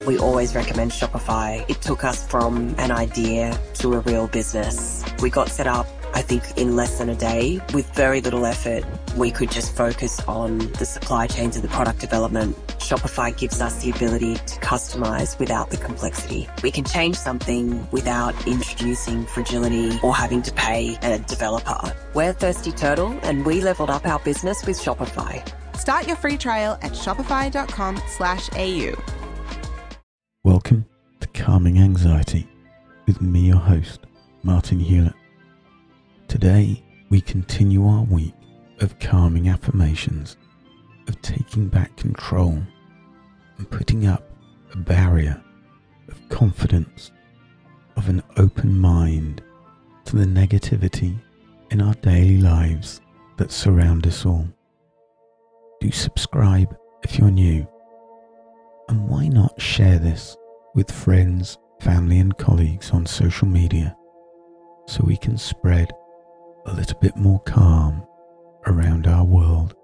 We always recommend Shopify. It took us from an idea to a real business. We got set up, I think, in less than a day. With very little effort, we could just focus on the supply chains and the product development. Shopify gives us the ability to customize without the complexity. We can change something without introducing fragility or having to pay a developer. We're Thirsty Turtle, and we leveled up our business with Shopify. Start your free trial at shopify.com/au. Welcome to Calming Anxiety with me, your host, Martin Hewlett. Today, we continue our week of calming affirmations, of taking back control and putting up a barrier of confidence, of an open mind to the negativity in our daily lives that surround us all. Do subscribe if you're new, and why not share this with friends, family and colleagues on social media so we can spread a little bit more calm around our world.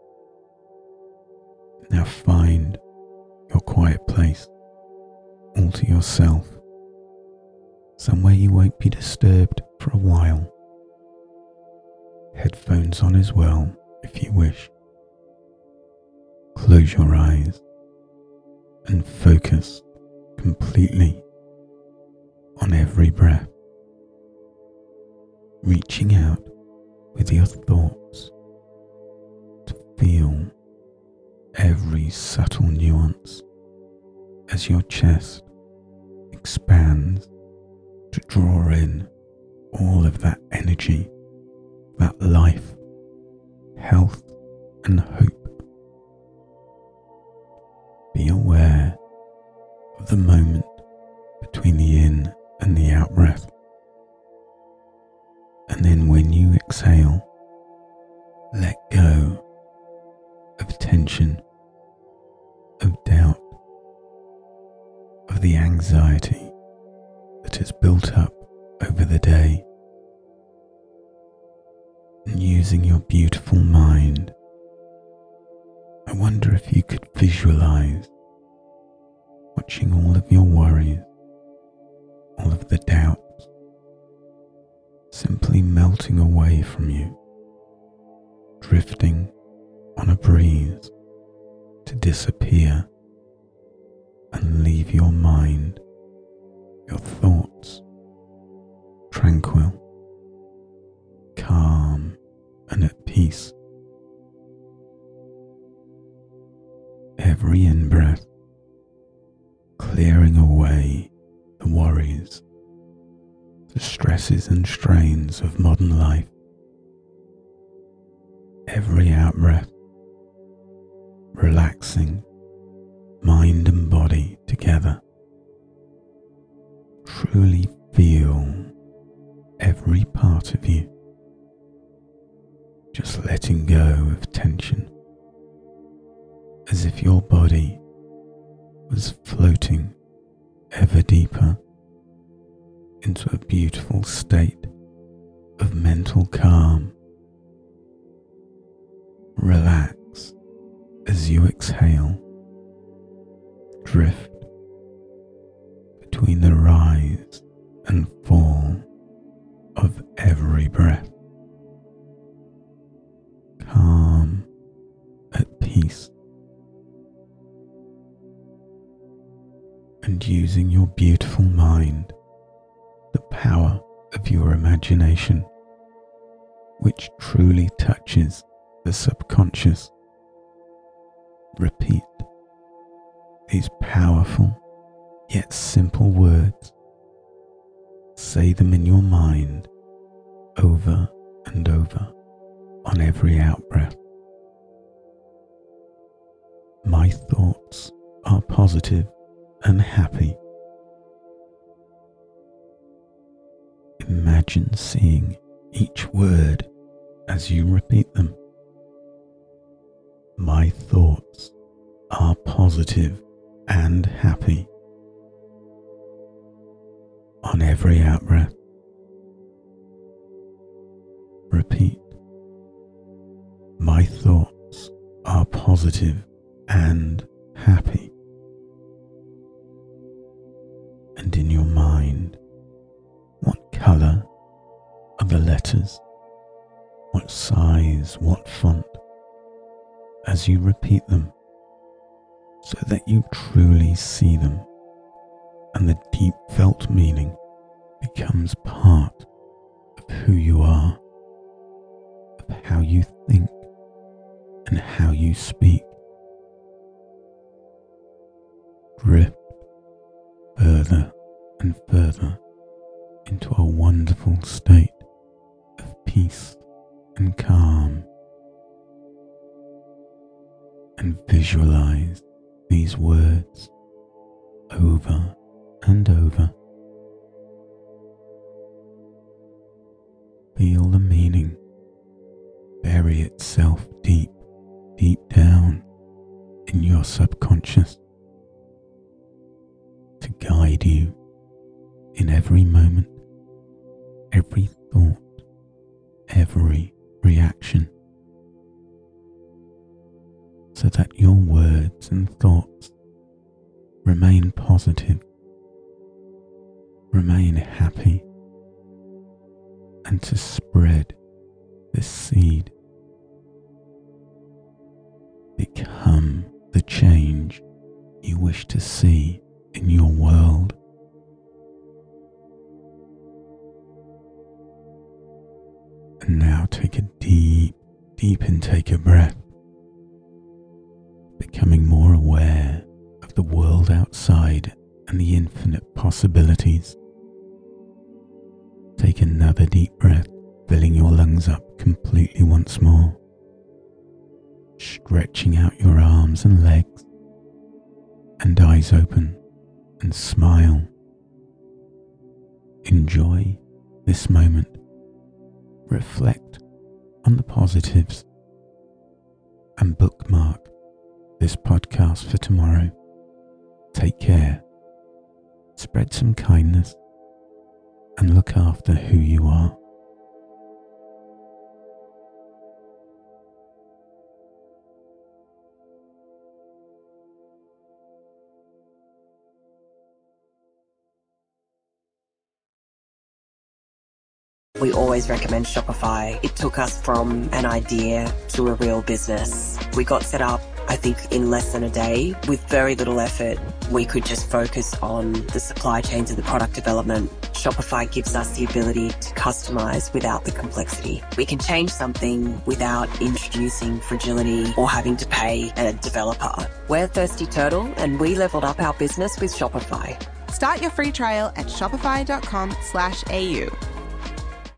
Now find your quiet place, all to yourself, somewhere you won't be disturbed for a while. Headphones on as well if you wish. Close your eyes and focus completely on every breath, reaching out with your thoughts to feel every subtle nuance as your chest expands to draw in all of that energy, that life, health and hope. Be aware of the moment between the in and the out breath. And then when you exhale, let go of tension, of doubt, of the anxiety that has built up over the day. And using your beautiful mind, I wonder if you could visualize watching all of your worries, all of the doubts, simply melting away from you, drifting on a breeze to disappear and leave your mind, your thoughts, tranquil, calm and at peace. Every in-breath, clearing away the worries, the stresses and strains of modern life. Every out-breath, relaxing mind and body together. Truly feel every part of you, just letting go of tension, as if your body was floating ever deeper into a beautiful state of mental calm. Relax as you exhale. Drift between the rise and fall of every breath. Calm, at peace. And using your beautiful mind, the power of your imagination, which truly touches the subconscious. Repeat these powerful yet simple words. Say them in your mind over and over on every out-breath. My thoughts are positive and happy. Imagine seeing each word as you repeat them. My thoughts are positive and happy. On every out-breath, repeat. My thoughts are positive and happy. and in your mind. What colour are the letters? What size, what font? As you repeat them, so that you truly see them, and the deep felt meaning becomes part of who you are, of how you think and how you speak. Drift further and further into a wonderful state of peace and calm, and visualize these words over and over. Feel the meaning bury itself deep, deep down in your subconscious to guide you in every moment, every thought, every reaction, so that your words and thoughts remain positive, remain happy, and to spread this seed. Become the change you wish to see in your world. And now take a deep, deep intake of breath, becoming more aware of the world outside and the infinite possibilities. Take another deep breath, filling your lungs up completely once more, stretching out your arms and legs, and eyes open, and smile. Enjoy this moment. Reflect on the positives, and bookmark this podcast for tomorrow. Take care, spread some kindness, and look after who you are. We always recommend Shopify. It took us from an idea to a real business. We got set up, I think, in less than a day with very little effort. We could just focus on the supply chains and the product development. Shopify gives us the ability to customize without the complexity. We can change something without introducing fragility or having to pay a developer. We're Thirsty Turtle, and we leveled up our business with Shopify. Start your free trial at shopify.com/AU.